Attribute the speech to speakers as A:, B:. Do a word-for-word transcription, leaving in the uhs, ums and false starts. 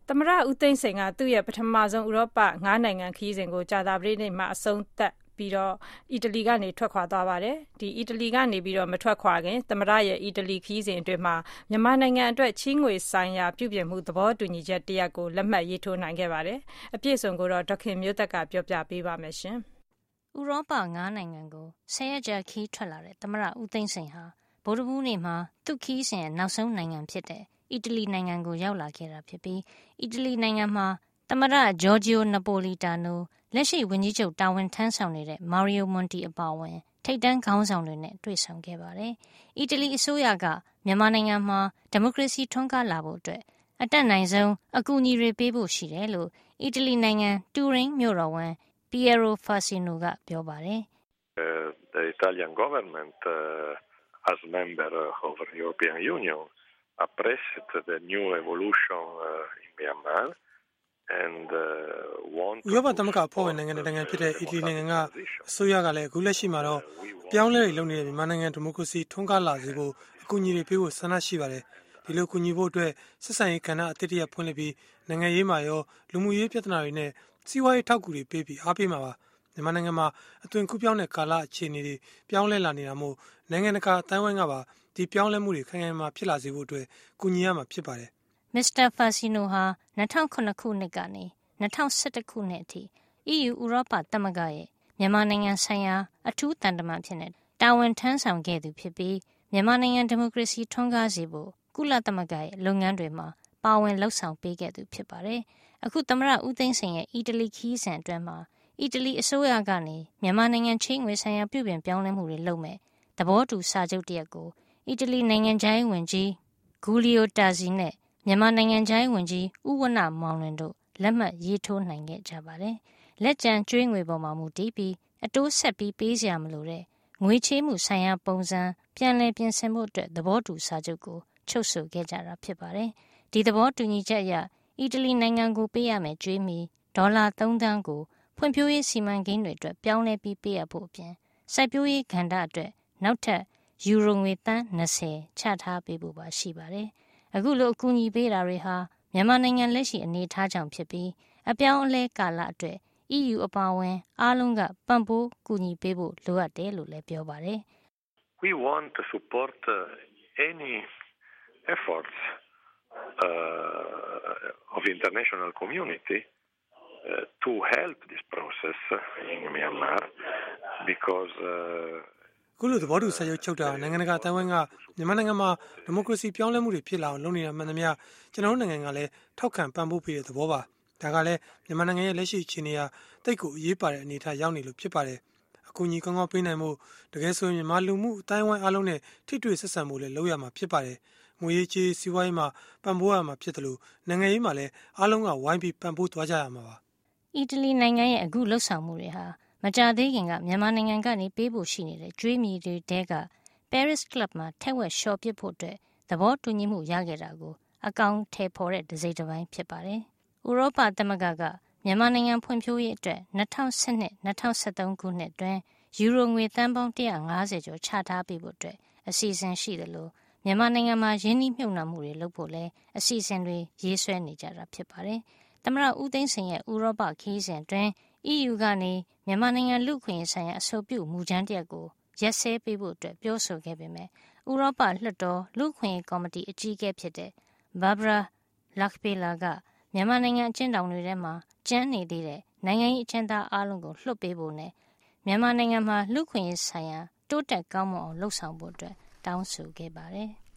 A: သမ္မတဦးသိန်းစိန်ကသူ့ရဲ့ပထမဆုံးဥရောပငါးနိုင်ငံခရီးစဉ်ကိုကြာသပတေးနေ့မှာအဆုံးသတ်ပြီးတော့အီတလီကနေထွက်ခွာသွားပါတယ်။ဒီအီတလီကနေပြီးတော့မထွက်ခွာခင်သမ္မတရဲ့အီတလီခရီးစဉ်အတွင်းမှာမြန်မာနိုင်ငံအတွက်ချီးငွေဆိုင်ရာပြုပြင်မှုသဘောတူညီချက်တရပ်ကိုလက်မှတ်ရေးထိုးနိုင်ခဲ့ပါတယ်။အပြည့်အစုံကိုတော့ဒေါက်ခင်မျိုးသက်ကပြောပြပေးပါမယ်ရှင်
B: ။ဥရောပငါးနိုင်ငံကိုဆယ်ရက်ကြာခီးထွက်လာတဲ့သမ္မတဦးသိန်းစိန်ဟာဗုဒ္ဓဟူးနေ့မှာသူ့ခီးစဉ်ရဲ့နောက်ဆုံးနိုင်ငံဖြစ်တဲ့အီတလီနိုင်ငံကိုရောက်လာခဲ့တာဖြစ်ပြီးအီတလီနိုင်ငံမှာသမ္မတဂျော်ဂျီယိုနပိုလီတာနိုလက်ရှိဝန်ကြီးချုပ်တာဝန်ထမ်းဆောင်နေတဲ့မာရီယိုမွန်တီအပါအဝင်ထိပ်တန်းခေါင်းဆောင်တွေနဲ့တွေ့ဆုံခဲ့ပါတယ်။အီတလီအစိုးရကမြန်မာနိုင်ငံမှာဒီမိုကရေစီထွန်းကားလာဖို့အတွက်အတက်နိုင်ဆုံးအကူအညီတွေပေးဖို့ရှိတယ်လို့အီတလီနိုင်ငံတူရင်းမြို့တော်ဝန်ပီယရိုဖာစီနိုကပြောပါတယ်။
C: uh, The Italian government uh, as member of the European Union appreciate the new evolution uh, in Myanmar and uh, want
D: ဥရောပသမဂ္ဂအဖွဲ့ဝင်နိုင်ငံနိုင်ငံဖြစ်တဲ့အီတလီနိုင်ငံကအစိုးရကလည်းအခုလက်ရှိမှာတော့ပြောင်းလဲတွေလုပ်နေတဲ့မြန်မာနိုင်ငံဒီမိုကရေစီထွန်းကားလာစေဖို့အကူအညီတွေပေးဖို့ဆန္ဒရှိပါတယ်ဒီလိုကူညီဖို့အတွက်ဆက်ဆံရေးကဏ္ဍအသစ်တရဖွင့်လှစ်ပြီးနိုင်ငံရေးမှာရောလူမှုရေးပြဿနာတွေနဲ့စီးပွားရေးထောက်ကူတွေပေးပြီးအားပေးမှာပါမြန်မာနိုင်ငံမှာအသွင်ကူးပြောင်းတဲ့ကာလအခြေအနေတွေပြောင်းလဲလာနေတာမို့နိုင်ငံတကာအတိုင်းအဝိုင်းကပါဒီပြောင်းလဲမှုတွေခိုင်ခိုင်မာဖြစ်လာစေဖို့အတွက်ကူညီရမှာဖြစ်ပါတယ်
B: မစ္စတာဖာစီနိုဟာ၂၀၀၈ခုနှစ်ကနေ၂၀၁၁ခုနှစ်အထိ အီးယူ ဥရောပသမဂ္ဂရဲ့မြန်မာနိုင်ငံဆိုင်ရာအထူးသံတမန်ဖြစ်နေတာဝန်ထမ်းဆောင်ခဲ့သူဖြစ်ပြီးမြန်မာနိုင်ငံဒီမိုကရေစီထွန်းကားစေဖို့ကုလသမဂ္ဂရဲ့လုပ်ငန်းတွေမှာပါဝင်လှုပ်ဆောင်ပေးခဲ့သူဖြစ်ပါတယ်။အခုသမ္မတဦးသိန်းစိန်ရဲ့အီတလီခီးစဉ်အတွင်းမှာအီတလီအစိုးရကနေမြန်မာနိုင်ငံချေးငွေဆိုင်ရာပြုပြင်ပြောင်းလဲမှုတွေလုပ်မဲ့သဘောတူစာချုပ်တရက်ကိုအီတလီနိုင်ငံခြားရေးဝန်ကြီးဂူလီယိုတာဇီနဲ့မြန်မာနိုင်ငံခြားရေးဝန်ကြီးဦးဝဏ္ဏမောင်လွင်တို့လက်မှတ်ရေးထိုးနိုင်ခဲ့ကြပါတယ်။လက်ကျန်ကျွေးငွေပေါ်မှာမူတည်ပြီးအတိုးဆက်ပြီးပေးစရာမလိုတဲ့ငွေချေးမှုဆိုင်ရာပုံစံပြန်လည်ပြင်ဆင်ဖို့အတွက်သဘောတူစာချုပ်ကိုချုပ်ဆိုခဲ့ကြတာဖြစ်ပါတယ်။ဒီသဘောတူညီချက်အရအီတလီနိုင်ငံကိုပေးရမယ့်ကျွေးမီဒေါ်လာသုံးသန်းကိုဖွံ့ဖြိုးရေးစီမံကိန်းတွေအတွက်ပြောင်းလဲပြီးပေးရဖို့အပြင်စိုက်ပျိုးရေးကဏ္ဍအတွက်နောက်ထပ်ယူရိုငွေသန်း၂၀ချထားပေးဖို့ပါရှိပါတယ်။အခုလိုအကူအညီပေးတာတွေဟာမြန်မာနိုင်ငံလက်ရှိအနေအထားကြောင့်ဖြစ်ပြီးအပြောင်းအလဲကာလအတွက်အီးယူအပါအဝင်အားလုံးကပံ့ပိုးကူညီပေးဖို့လိုအပ်တယ်လို့လည်းပြောပါတယ်
C: ။ We want to support uh, any efforts uh, of international community uh, to help this process in Myanmar because uh,
D: ခုလိုသဘောတူစာချုပ်ချုပ်တာနိုင်ငံတကာအတိုင်းအဝိုင်းကမြန်မာနိုင်ငံမှာဒီမိုကရေစီပြောင်းလဲမှုတွေဖြစ်လာအောင်လုပ်နေတာမှန်သမျှကျွန်တော်တို့နိုင်ငံကလည်းထောက်ခံပံ့ပိုးပေးတဲ့သဘောပါဒါကလည်းမြန်မာနိုင်ငံရဲ့လက်ရှိအခြေအနေဟာတိတ်ကိုအရေးပါတဲ့အနေအထားရောက်နေလို့ဖြစ်ပါတယ်အကူအညီကောင်းကောင်းပေးနိုင်မှုတကယ်ဆိုရင်မြန်မာလူမှုအတိုင်းအဝိုင်းအားလုံးနဲ့ထိတွေ့ဆက်ဆံမှုလည်းလုပ်ရမှာဖြစ်ပါတယ်ငွေရေးကြေးစီးပွားရေးမှာပံ့ပိုးရမှာဖြစ်တယ်လို့နိုင်ငံရေးမှာလည်းအားလုံးကဝိုင်းပြီးပံ့ပိုးသွားကြရမှာပါ
B: အီတလီနိုင်ငံရဲ့အခုလှုပ်ဆောင်မှုတွေဟာမကြာသေးခင်ကမြန်မာနိုင်ငံကနေပေးဖို့ရှိနေတဲ့ကျွေးမြီတွေတဲက Paris Club မှာထက်ဝက်လျှော်ပစ်ဖို့အတွက်သဘောတူညီမှုရခဲ့တာကိုအကောင်ထည်ဖော်တဲ့ဒစိမ့်တစ်ပိုင်းဖြစ်ပါတယ်။ဥရောပသမဂ္ဂကမြန်မာနိုင်ငံဖွံ့ဖြိုးရေးအတွက်၂၀၁၂-၂၀၁၃ခုနှစ်အတွင်းယူရိုငွေသန်းပေါင်း၁၅၀ကျော်ချထားပေးဖို့အတွက်အစီအစဉ်ရှိတယ်လို့မြန်မာနိုင်ငံမှာရင်းနှီးမြှုပ်နှံမှုတွေလုပ်ဖို့လဲအစီအစဉ်တွေရေးဆွဲနေကြတာဖြစ်ပါတယ်။သမ္မတဦးသိန်းစိန်ရဲ့ဥရောပခီးစဉ်အတွင်းအီးယူကနေမြန်မာနိုင်ငံလူ့အခွင့်အရေးဆိုင်ရာအဆိုပြုမူကြမ်းတရက်ကိုရက်စဲပေးဖို့အတွက်ပြောဆိုခဲ့ပေမဲ့ဥရောပလွှတ်တော်လူ့အခွင့်အရေးကော်မတီအကြီးအကဲဖြစ်တဲ့ဘာဘရာလက်ခ်ပေလာကမြန်မာနိုင်ငံအကျဉ်းထောင်တွေထဲမှာကျန်းနေသေးတဲ့နိုင်ငံရေးအကျဉ်းသားအလုံးကိုလွှတ်ပေးဖို့နဲ့မြန်မာနိုင်ငံမှာလူ့အခွင့်အရေးဆိုင်ရာတိုးတက်ကောင်းမွန်အောင်လှုပ်ဆောင်ဖို့အတွက်တောင်းဆိုခဲ့ပါတယ်။